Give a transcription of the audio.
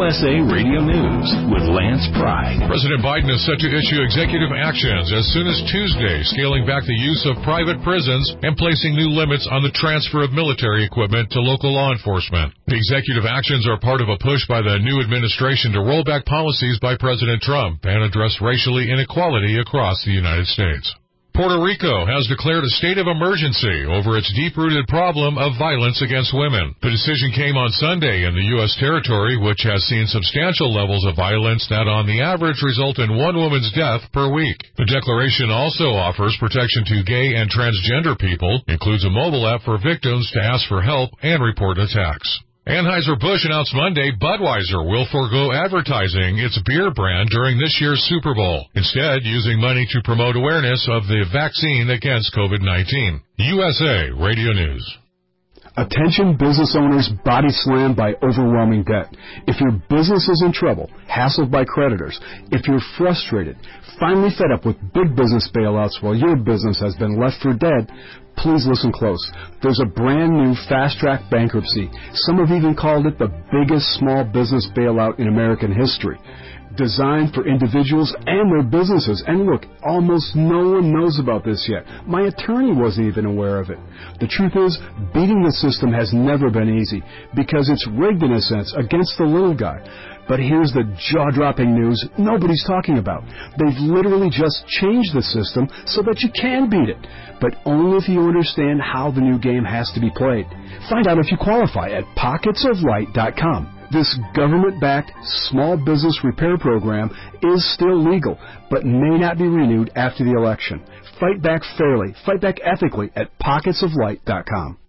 USA Radio News with Lance Pry. President Biden is set to issue executive actions as soon as Tuesday, scaling back the use of private prisons and placing new limits on the transfer of military equipment to local law enforcement. The executive actions are part of a push by the new administration to roll back policies by President Trump and address racial inequality across the United States. Puerto Rico has declared a state of emergency over its deep-rooted problem of violence against women. The decision came on Sunday in the U.S. territory, which has seen substantial levels of violence that on the average result in one woman's death per week. The declaration also offers protection to gay and transgender people, includes a mobile app for victims to ask for help and report attacks. Anheuser-Busch announced Monday Budweiser will forego advertising its beer brand during this year's Super Bowl, instead using money to promote awareness of the vaccine against COVID-19. USA Radio News. Attention business owners body slammed by overwhelming debt. If your business is in trouble, hassled by creditors, if you're frustrated, finally fed up with big business bailouts while your business has been left for dead, please listen close. There's a brand new fast-track bankruptcy. Some have even called it the biggest small business bailout in American history, designed for individuals and their businesses. And look, almost no one knows about this yet. My attorney wasn't even aware of it. The truth is, beating the system has never been easy because it's rigged in a sense against the little guy. But here's the jaw-dropping news nobody's talking about. They've literally just changed the system so that you can beat it, but only if you understand how the new game has to be played. Find out if you qualify at pocketsoflight.com. This government-backed small business repair program is still legal, but may not be renewed after the election. Fight back fairly, fight back ethically at pocketsoflight.com.